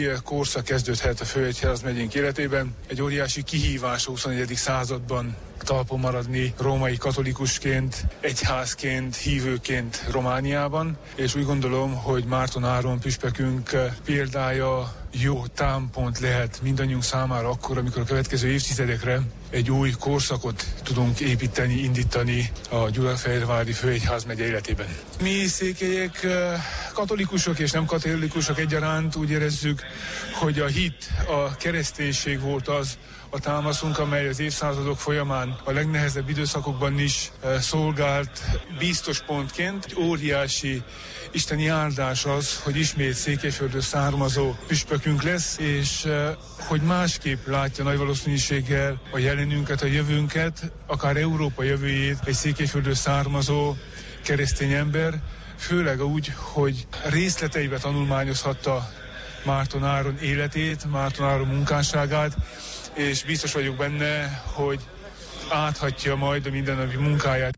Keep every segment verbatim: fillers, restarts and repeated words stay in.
Korszak kezdődhet a főegyházmegyénk életében. Egy óriási kihívás a huszonegyedik században talpon maradni római katolikusként, egyházként, hívőként Romániában, és úgy gondolom, hogy Márton Áron püspökünk példája jó támpont lehet mindannyiunk számára akkor, amikor a következő évtizedekre egy új korszakot tudunk építeni, indítani a Gyulafehérvári főegyházmegye életében. Mi székelyek katolikusok és nem katolikusok egyaránt úgy érezzük, hogy a hit, a kereszténység volt az a támaszunk, amely az évszázadok folyamán a legnehezebb időszakokban is szolgált biztos pontként. Egy óriási isteni áldás az, hogy ismét Székelyföldről származó püspökünk lesz, és hogy másképp látja nagy valószínűséggel a jelenünket, a jövőnket, akár Európa jövőjét egy Székelyföldről származó keresztény ember, főleg úgy, hogy részleteibe tanulmányozhatta Márton Áron életét, Márton Áron munkásságát, és biztos vagyok benne, hogy áthatja majd a mindennapi munkáját.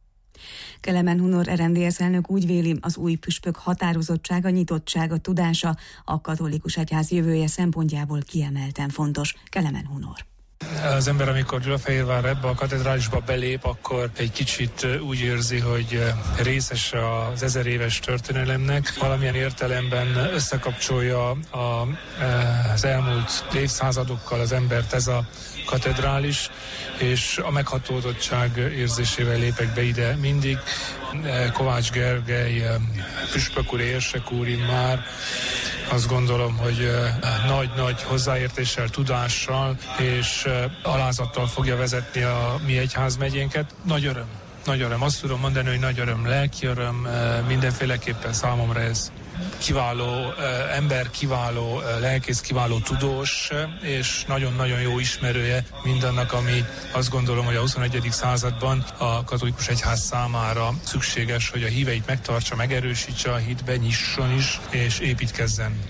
Kelemen Hunor er en dé es elnök úgy véli, az új püspök határozottsága, nyitottsága, tudása a katolikus egyház jövője szempontjából kiemelten fontos. Kelemen Hunor. Az ember, amikor Gyulafehérvárra ebbe a katedrálisba belép, akkor egy kicsit úgy érzi, hogy részes az ezer éves történelemnek. Valamilyen értelemben összekapcsolja a, az elmúlt évszázadokkal az embert ez a katedrális, és a meghatódottság érzésével lépek be ide mindig. Kovács Gergely, püspök úr, érsek úr már azt gondolom, hogy nagy-nagy hozzáértéssel, tudással és alázattal fogja vezetni a mi egyházmegyénket. Nagy öröm. Nagy öröm. Azt tudom mondani, hogy nagy öröm, lelki öröm, mindenféleképpen számomra ez kiváló ember, kiváló lelkész, kiváló tudós, és nagyon-nagyon jó ismerője mindannak, ami azt gondolom, hogy a huszonegyedik században a katolikus egyház számára szükséges, hogy a híveit megtartsa, megerősítse a hitbe, nyisson is, és építkezzen.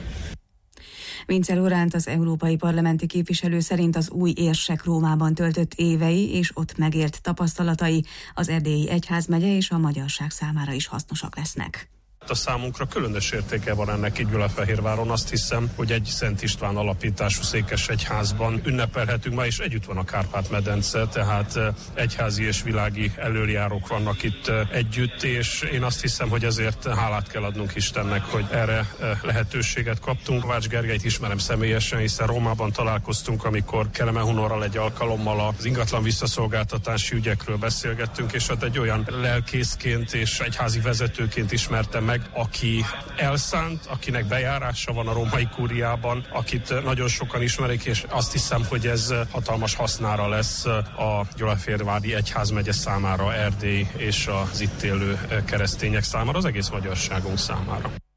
Vince Loránt, az európai parlamenti képviselő szerint az új érsek Rómában töltött évei és ott megért tapasztalatai az erdélyi egyházmegye és a magyarság számára is hasznosak lesznek. A számunkra különös értéke van ennek itt Gyulafehérváron. Azt hiszem, hogy egy Szent István alapítású székesegyházban ünnepelhetünk ma, és együtt van a Kárpát-medence, tehát egyházi és világi elöljárók vannak itt együtt, és én azt hiszem, hogy ezért hálát kell adnunk Istennek, hogy erre lehetőséget kaptunk. Kovács Gergelyt ismerem személyesen, hiszen Rómában találkoztunk, amikor Kelemen Hunorral egy alkalommal az ingatlan visszaszolgáltatási ügyekről beszélgettünk, és ott egy olyan lelkészként és egyházi vezetőként ismertem meg, aki elszánt, akinek bejárása van a római kúriában, akit nagyon sokan ismerik, és azt hiszem, hogy ez hatalmas hasznára lesz a Gyulafehérvári egyházmegye számára, Erdély és az itt élő keresztények számára, az egész magyarságunk számára.